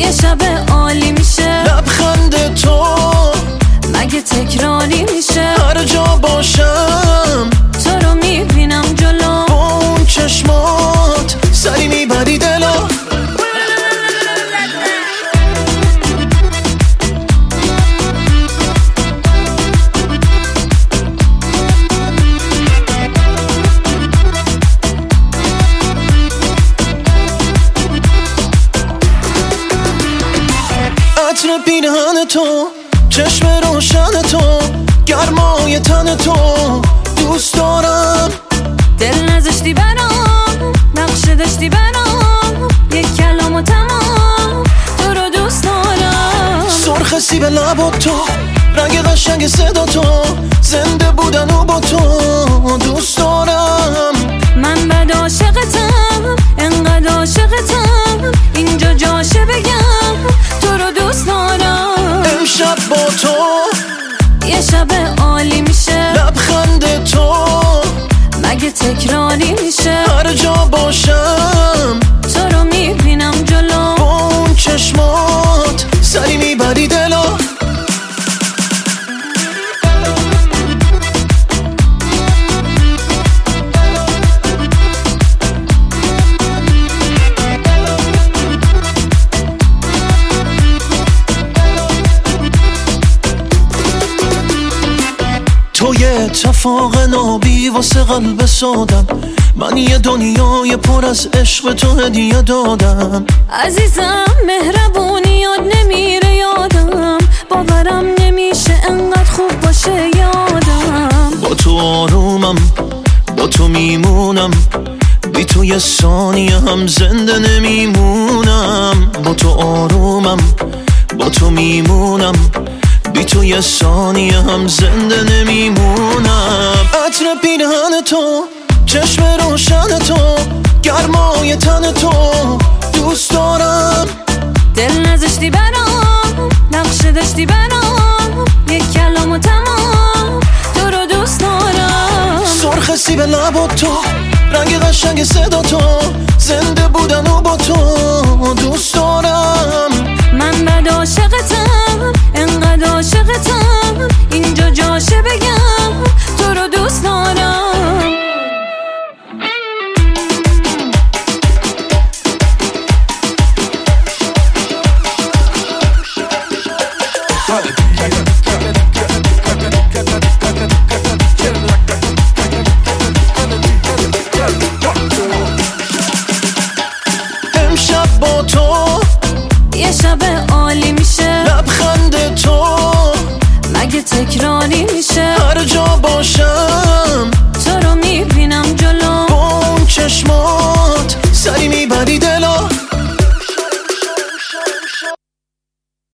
یه شب عالی میشه، لبخند تو مگه تکراری میشه؟ هر جا باشم تو رو میبینم جلو، با اون چشمات سری میبری دلو. عطر پیرهن تو، چشم روشن تو، گرمای تن تو دوست دارم. دل نذاشتی برام، نقشه داشتی برام، یک کلام و تمام تو رو دوست دارم. سرخ سیب لبات تو، رنگ قشنگ صدا تو، زنده بودن و با تو دوست دارم. من بد عاشقتم، انقدر عاشقتم، اینجا جاشه بگم تو رو دوست دارم. امشب با تو یه شب عالی میشه، لبخند تو مگه تکراری میشه؟ هر جا باشم تو رو میبینم جلو، با اون چشمات سری میبری دلو. تو یه اتفاق نابی واسه قلب سادم، من یه دنیای پر از عشق تو هدیه دادم. عزیزم مهربونی یاد نمیره یادم، باورم نمیشه انقدر خوب باشه یادم. با تو آرومم، با تو میمونم، بی تو یه ثانیه هم زنده نمیمونم. با تو آرومم، با تو میمونم، بی تو یه ثانیه هم زنده نمیمونم. عطر پیرهن تو، چشم روشن تو، گرمای تن تو دوست دارم. دل نذاشتی برام، نقشه داشتی برام، یک کلام و تمام تو رو دوست دارم. سرخ سیب لبات تو، رنگ قشنگ صدا تو، زنده بودن و با تو دوست دارم. من بد عاشقتم، انقدر عاشقتم، اینجا جاشه بگم تو رو دوست دارم. امشب با تو یه شب عالی میشه، لبخند تو مگه تکراری میشه؟ هر جا باشم